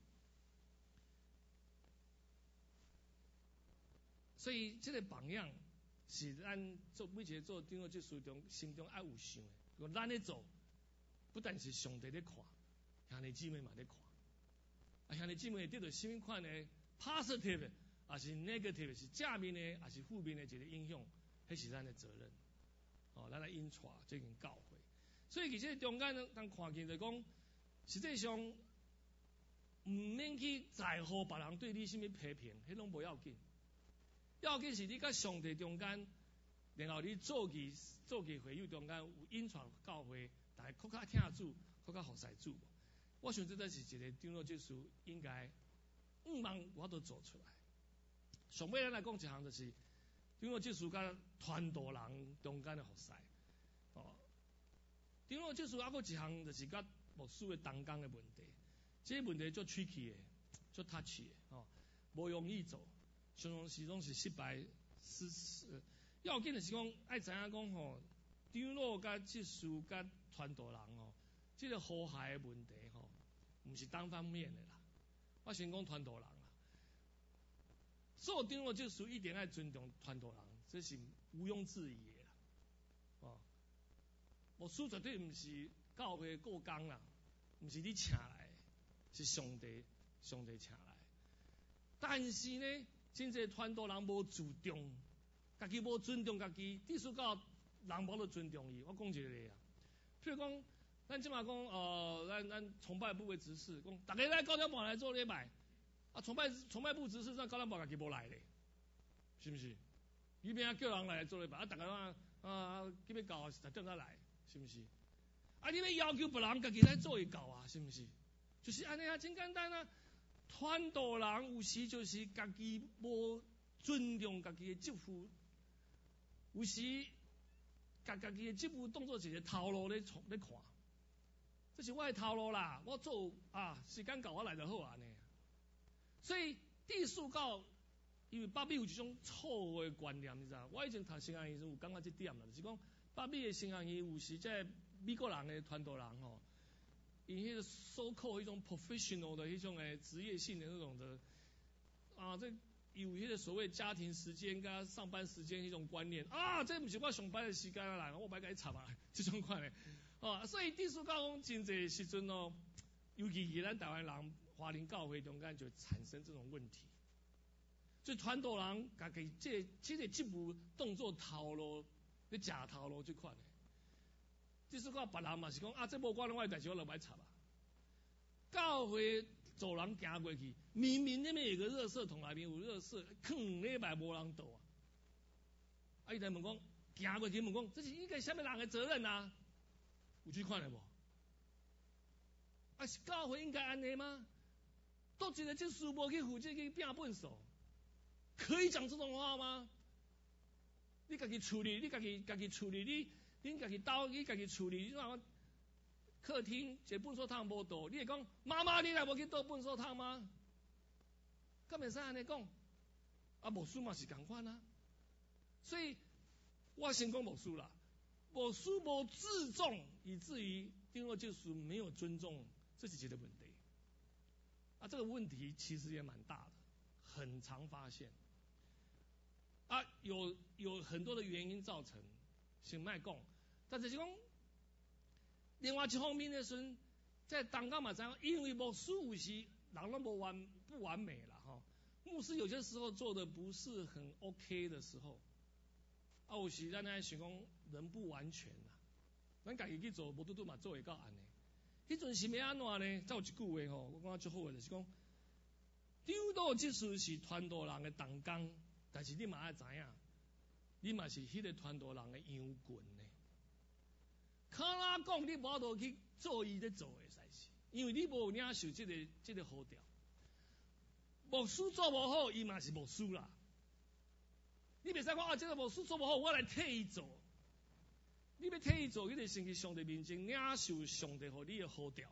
所以这个榜样是咱做每一个做顶个技术中心中爱有想的，咱咧做，不但是上帝咧看，兄弟姊妹嘛咧看，啊兄弟姊妹得到什么款的 positive， 还是 negative， 是正面的还是负面的一个影响，迄是咱的责任。哦，咱来引带这间教会。所以其实中间咱看见就讲，实际上唔免去在乎别人对你什么批评，迄拢无要紧。要紧是你甲上帝中间，然后你做其做其会友中间有引带教会，大家更较听主，更较服侍主。我想这才是一个长老技术应该五万我都做出来。上尾咱来讲一项就是，长老技术甲传道人中间的服侍。哦，长老技术还有一项就是甲牧师的同工的问题，这个问题足tricky的，足 touchy 的，哦，无容易做。常常时拢是失败，失失。要紧的是讲，爱知影讲吼，长老甲技术甲传道人吼，这个和谐的问题吼，唔是单方面的啦。我先讲传道人啦，做长老技术一定爱尊重传道人，这是毋庸置疑的啦。哦，牧师绝对唔是教会过工啦，唔是你请来，是上帝上帝请来。但是呢？真侪传道人无自重，家己无尊重家己，地属教人无得尊重伊。我讲一个例啊，譬如讲，咱即马讲，呃，咱咱崇拜部的执事，讲大家来九点半来做礼拜，啊，崇拜崇拜部执事咱九点半家己无来咧，是不是？伊边啊叫人来做礼拜，啊，大家啊啊，今要到十点才来，是不是？啊，你要要求别人家己来做会到啊，是不是？就是安尼啊，真简单啊。传道人有时就是家己无尊重家己的职务，有时家家己的职务当作一个头路咧咧看，这是我的头路啦，我做啊时间到我来就好啊呢。所以地属教，因为巴比有一种错误的观念，你知道？我以前读圣经时有感觉这点啦，就是讲巴比的圣经有时在美国人的传道人吼。以迄个 so called 一种 professional 的一种诶职业性的那种的啊，这有迄个所谓家庭时间跟上班时间一种观念啊，这不是我上班的时间啦，我白甲伊插啊，这种款的啊，所以地属教讲真侪时阵哦，尤其是咱台湾人华人教会中间就产生这种问题。所以传道人家己这这个职务当作头路，你食头路这款的。即使讲别人嘛是讲啊，这无关我的代志，我就歹插啊。教会走人行过去，明明那边有个热色桶内面有热色，放两礼拜无人倒啊。啊，伊来问讲，行过去问讲，这是应该什么人的责任啊？有这款的无？啊，是教会应该安尼吗？都一个这事无去负责去拼本数，可以讲这种话吗？你家己处理，你家己家己处理，你恁家己兜，你家己处理，你怎客厅一个粪扫桶无倒，你会讲妈妈你来无去倒粪扫桶吗？敢袂使安尼讲？啊，牧师嘛是共款啊。所以我先讲牧师啦，牧师无自重，以至于丁若就是没有尊重，这是一个问题。啊，这个问题其实也蛮大的，很常发现。啊，有有很多的原因造成，先卖讲，但是是讲。另外一方面的时，在当家嘛知影，因为牧师有时人都无完不完美啦吼。牧师有些时候做的不是很 OK 的时候，啊有时咱爱想讲人不完全啦，咱家己去做，无拄拄嘛做会到安尼。迄阵是要安怎呢？再有一句话吼，我感觉最好的就是讲，长道即事是传道人的同工，但是你嘛爱知影，你嘛是迄个传道人的羊群呢。卡拉讲你无法度去做伊咧做诶代志，因为你无领受即、这个即、这个好调。牧师做无好，伊嘛是牧师啦。你袂使讲啊，即、这个牧师做无好，我来替伊做。你要替伊做，你得先去上帝面前领受上帝互你诶好调。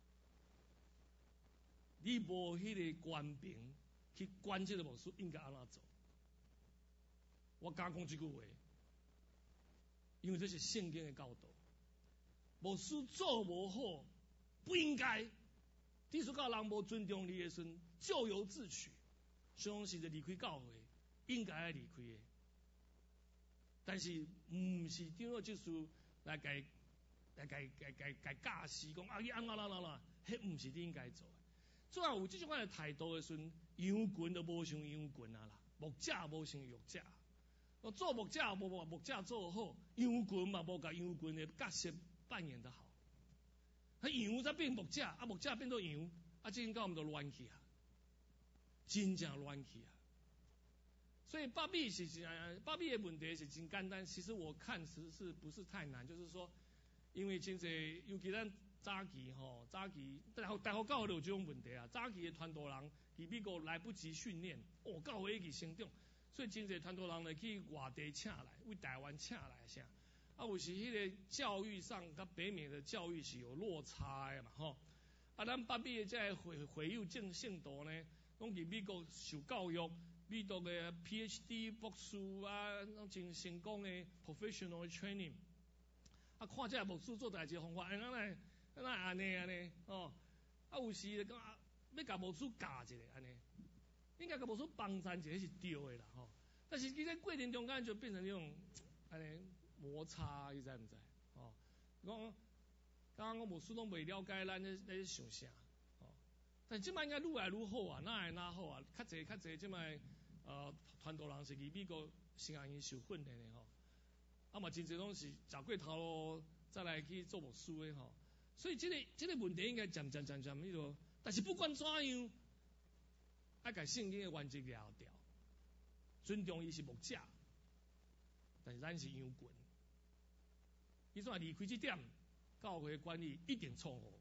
你无迄个官凭去管即个牧师应该安怎做。我敢讲即句话，因为这是圣经诶教导。牧师做无好，不应该。地主教人无尊重你的时，咎由自取。相时就离开教会，应该要离开的。但是唔是顶落就是来改来改改改改教示讲啊，伊安怎啦啦啦，迄唔是你应该做的。最后有这种款的态度的时，羊群都无像羊群啊啦，牧者无像牧者。我做牧者无把牧者做好，羊群嘛无甲羊群的角色扮演得好，啊羊才变牧者，啊牧者变做羊，啊这应该我们都乱去啊，真正乱去啊。所以巴比是真，巴比的问题是真简单。其实我看其实是不是太难，就是说，因为真侪，尤其咱早期吼，早期大学大学教会有这种问题啊。早期的传道人伫美国来不及训练，哦，教会去成长，所以真侪传道人来去外地请来，为台湾请来啥。啊，有时迄个教育上，甲北美的教育是有落差的嘛，吼。啊，咱北美的这回回幼正圣徒呢，拢伫美国受教育，美国的 P H D 博士啊，拢真成功的 professional training。啊，看这牧师做代志方法，安怎来，安怎安尼安尼，哦。啊，有时讲要甲牧师教一下安尼，应该甲牧师帮衬一下是对的啦，吼。但是其实过程中间就变成那种安尼。摩擦，你知唔知？哦，讲刚刚我牧师拢未了解咱咧咧想啥，哦，但即摆应该愈来愈好啊，哪会哪好啊？较济较济，即摆呃传道人是去美国先学院受训练的吼，啊嘛真侪拢是食过头路，再来去做牧师的吼，所以即、這个即、這个问题应该渐渐渐渐迄落，但是不管怎样，爱甲圣经的原则了掉，尊重伊是牧者，但是咱是羊群。你怎离开这点，教会管理一定错误。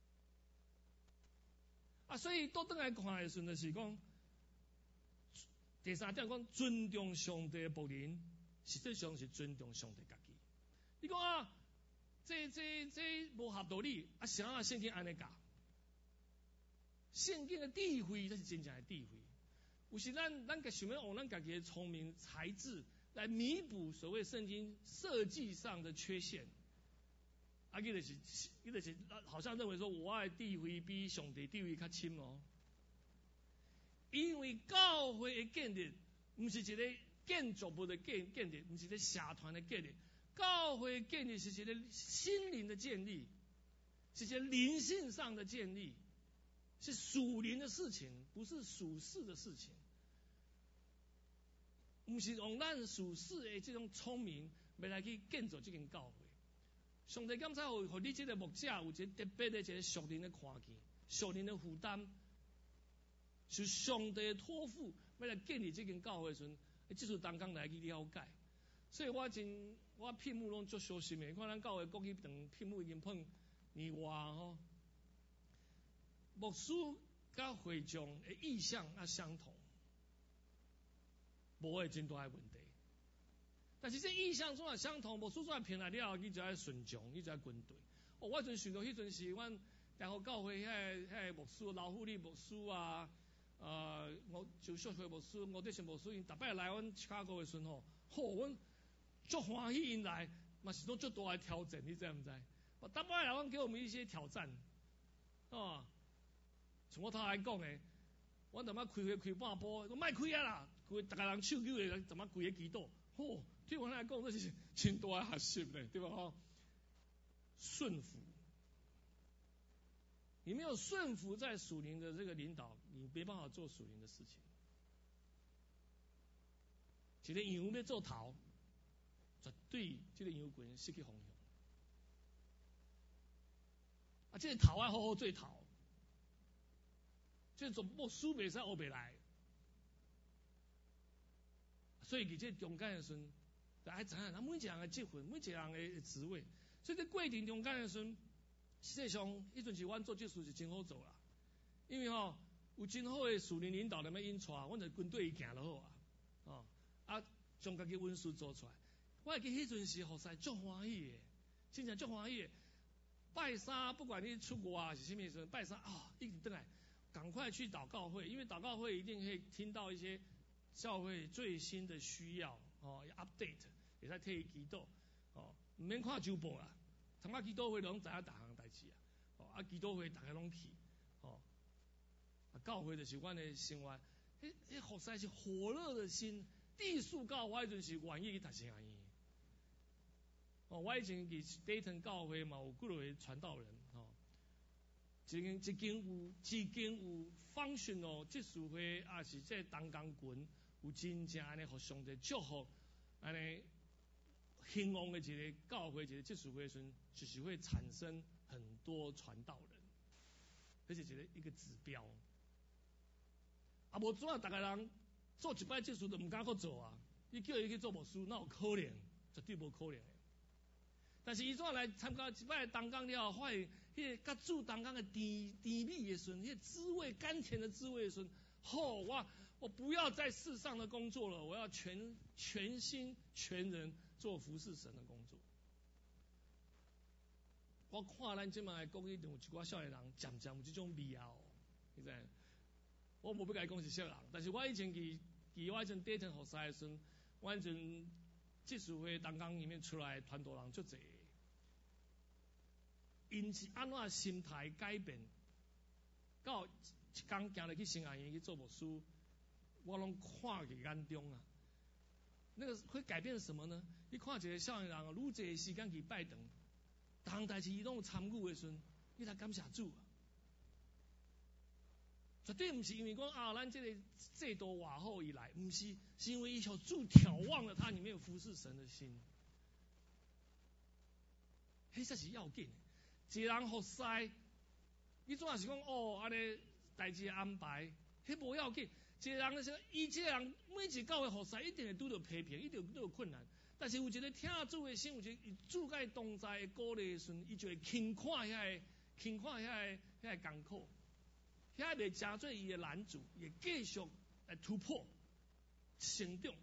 啊，所以倒转来看的时候，就是讲第三点讲尊重上帝的仆人，实际上是尊重上帝家己。你讲啊，这这这无合道理，啊，啥啊圣经安尼教？圣经的智慧才是真正的智慧。有时咱咱个想要用咱家己的聪明才智。来弥补所谓圣经设计上的缺陷，啊，伊就是，伊就是好像认为说，我爱地位比上帝地位较深哦。因为教会的建立，不是一个建筑物的建建立，不是一个社团的建立，教会建立是一个心灵的建立，是一个灵性上的建立， 是属灵的事情，不是属世的事情。不是用咱属世的这种聪明，要来去建造这间教会。上帝感谢互互你这个牧者有一个特别的一个属灵的看见，属灵的负担，是上帝的托付，要来建立这间教会的时阵，这次当刚来去了解。所以我真我屏幕拢足小心的，你看咱教会国语堂屏幕已经碰年外吼，牧师甲会众的意向啊相同，无会真大的问题。但是这意向总也相同，牧师总也偏来了，你就要顺从，你就要跟对。哦，我阵想到迄阵是阮大学教会遐遐牧师老虎利牧师啊，呃，我就小会牧师，我这些牧师因逐摆来阮芝加哥的时阵吼，吼，阮足欢喜因来，嘛是拢足大的挑战，你知毋知？我逐摆来阮给我们一些挑战，哦，从我头来讲诶，阮淡仔开会开半波，我莫开啊啦，开逐个人手举诶，淡仔规个祈祷，吼。对我来讲，这是真大的学习嘞，对吧？哈，顺服，你没有顺服在属灵的这个领导，你没办法做属灵的事情。一个羊要做头，绝对这个羊群失去方向。啊，这个头要好好做头，这种牧师袂使学袂来，所以伫这中间的时阵。来知影，咱每一个人的职分，每一个人的职位，所以在过程中间的时阵，实际上迄阵是阮做这事是真好做啦。因为吼、喔、有真好的属灵领导来要引带，阮就跟对伊行就好啊。哦，啊，将家己温书做出来，我会记迄阵是何塞足欢喜的，真正足欢喜的。拜三，不管你出国啊是啥物时，拜三啊、哦，一直回来，赶快去祷告会，因为祷告会一定会听到一些教会最新的需要。哦，要 update， 会使替伊祈祷，哦，唔免看周报啦，参加祈祷会拢知影逐项代志啊，哦，啊祈祷会大家拢去，哦，啊教会就是阮的生活，迄迄服侍是火热的心，地数教我迄阵是愿意去读圣经，哦，我以前伫 Dayton 教会嘛有几落个传道人，哦，一间一间有一间有 functional 技术会，也是这东工群。有真正安尼，互上帝祝福，安尼兴旺的一个教会，一个技术会时阵，就是会产生很多传道人，这是一个一个指标。啊，无怎啊，逐个人做一摆技术都唔敢去做啊！你叫伊去做牧师，那有可能？绝对无可能的。但是伊怎来参加一摆东港了后，发现迄个甲主东港的甜甜蜜的时阵，迄个滋味甘甜的滋味的时阵，吼哇！我不要在世上的工作了，我要全全心全人做服侍神的工作。我看咱即卖国语堂有一寡少年人渐渐有这种味哦，你知？我无要甲伊讲是少人，但是我以前伫伫我以前 Dayton 服侍的时阵，我以前技术会东港里面出来团队人足侪，因是安怎心态改变，到一工行入去新安院去做牧师。我拢看伫眼中啊，那个会改变什么呢？你看一个少年人啊，愈侪时间去拜堂，逐项代志伊拢有参与的时阵，你来感谢主啊！绝对毋是因为讲啊，咱这个制度偌好以来，毋是，是因为伊小主眺望了他里面有服侍神的心，迄才是要紧的。一个人服侍，你总也是讲哦，安尼代志安排，迄无要紧。一个人说，伊这个人每一教会服侍一定会拄到批评，一定会拄到困难。但是有一个听主的心，有一个主甲伊同在的鼓励的时阵，伊就会轻看遐个，轻看遐个遐个艰苦，遐个袂成做伊的拦阻，也继续来突破、成长。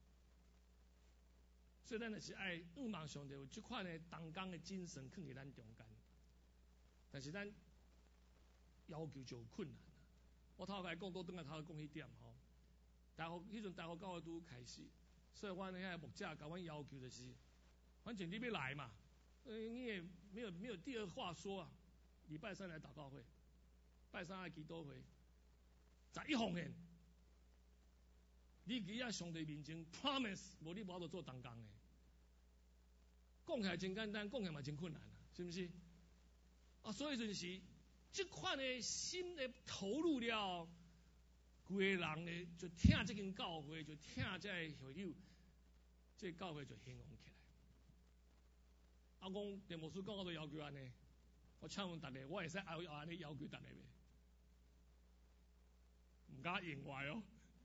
所以咱就是爱仰望上帝有这款的同工的精神放伫咱中间，但是咱要求就有困难。我头来讲，都等下头讲迄点吼。大学迄阵大学教会拄开始，所以阮遐牧者甲阮要求就是，反正你要来嘛，呃，你也没有没有第二话说啊。礼拜三来祷告会，拜三来祈祷会，十一奉献，你伫遐上帝面前 promise， 无你无法度做同工的。讲起来真简单，讲起来嘛真困难啊，是毋是？啊，所以就是这款的心的投入了，规个人呢就听这间教会，就听这个会友，这个教会就兴旺起来。啊，讲电牧师讲我都要求安尼，我请问大家，我会使后后安尼要求大家未？唔敢言外哦。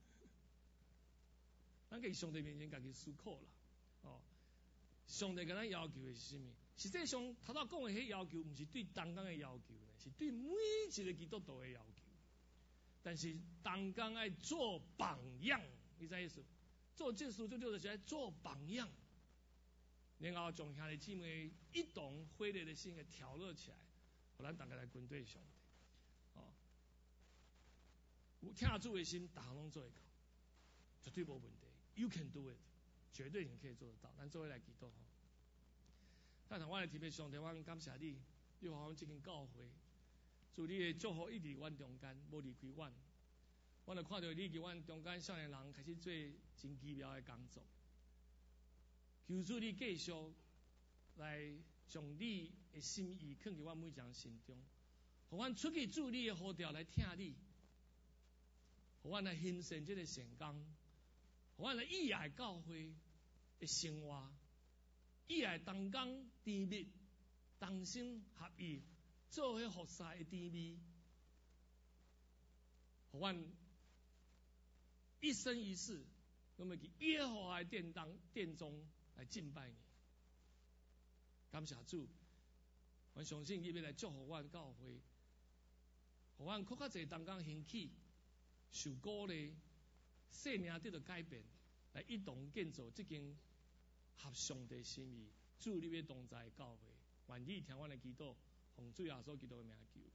咱喺上帝面前家己思考啦，哦，上帝跟咱要求的是什么？实际上，头头讲的迄要求，唔是对同工的要求呢，是对每一个基督徒的要求。但是同工爱做榜样，你知意思？做这事最重要就是爱做榜样，然后将兄弟姊妹一同欢乐的心给调热起来，互咱大家来跟对上帝。哦，有听主的心，大项拢做会到，绝对无问题。You can do it， 绝对你可以做得到。咱做伙来祈祷吼。但是我来特别上帝，我感谢你，你互阮这间教会，祝你的祝福一直阮中间，无离开阮。我就看到你伫阮中间少年人开始做真奇妙的工作，求主你继续来将你的心意放伫阮每一人心中，互阮出去做你的呼召来听你，互阮来欣赏这个成功。互阮来以后教会的生活，以后同工甜蜜、同心合意，做迄服侍的甜蜜，互阮一生一世，我们去耶和华的殿当殿中来敬拜你。感谢主，我相信你要来祝福阮教会，互阮更较侪同工兴起，受鼓励。生命得到改变，来一同建造这间合上帝心意、主你要同在的教会。愿意听阮的祈祷，奉主耶稣基督的名求。